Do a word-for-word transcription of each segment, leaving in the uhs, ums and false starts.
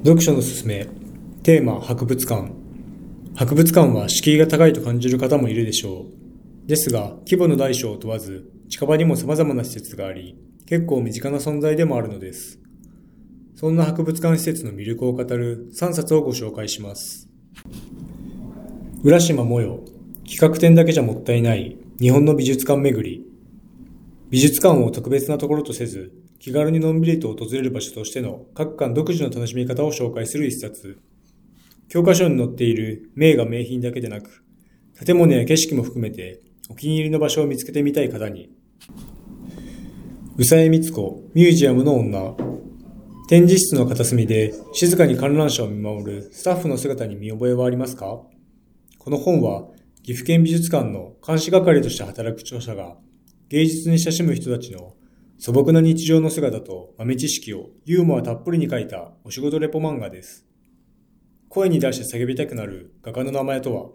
読書のすすめ。テーマ、博物館。博物館は敷居が高いと感じる方もいるでしょう。ですが、規模の大小を問わず、近場にも様々な施設があり、結構身近な存在でもあるのです。そんな博物館施設の魅力を語るさんさつをご紹介します。浦島もよ、企画展だけじゃもったいない日本の美術館巡り。美術館を特別なところとせず、気軽にのんびりと訪れる場所としての各館独自の楽しみ方を紹介する一冊。教科書に載っている名画名品だけでなく、建物や景色も含めてお気に入りの場所を見つけてみたい方に。宇佐江光子、ミュージアムの女。展示室の片隅で静かに観覧車を見守るスタッフの姿に見覚えはありますか？この本は岐阜県美術館の監視係として働く著者が芸術に親しむ人たちの素朴な日常の姿と豆知識をユーモアたっぷりに書いたお仕事レポ漫画です。声に出して叫びたくなる画家の名前とは？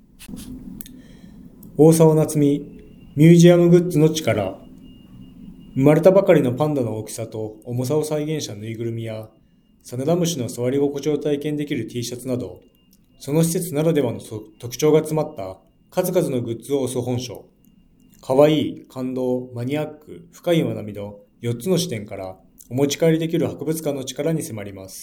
大沢夏美、ミュージアムグッズの力。生まれたばかりのパンダの大きさと重さを再現したぬいぐるみや、サナダムシの触り心地を体験できる T シャツなど、その施設ならではの特徴が詰まった数々のグッズを推す本書。かわいい、感動、マニアック、深い学びのよっつの視点からお持ち帰りできる博物館の力に迫ります。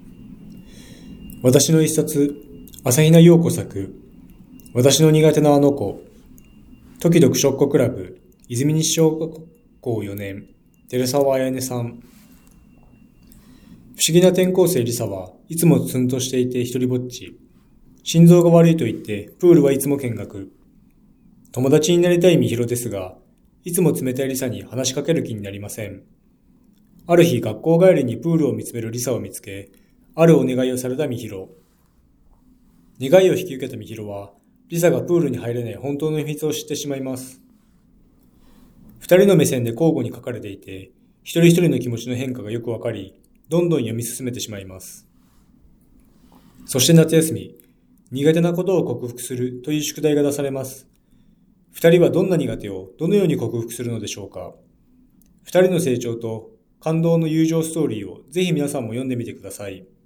私の一冊、朝比奈陽子作、私の苦手なあの子、時読書っ子クラブ、泉西小学校よねん、寺澤彩音さん。不思議な転校生リサはいつもツンとしていて一人ぼっち。心臓が悪いと言ってプールはいつも見学。友達になりたいみひろですが、いつも冷たいリサに話しかける気になりません。ある日学校帰りにプールを見つめるリサを見つけ、あるお願いをされたみひろ。願いを引き受けたみひろは、リサがプールに入れない本当の秘密を知ってしまいます。二人の目線で交互に書かれていて、一人一人の気持ちの変化がよくわかり、どんどん読み進めてしまいます。そして夏休み、苦手なことを克服するという宿題が出されます。二人はどんな苦手をどのように克服するのでしょうか。二人の成長と感動の友情ストーリーをぜひ皆さんも読んでみてください。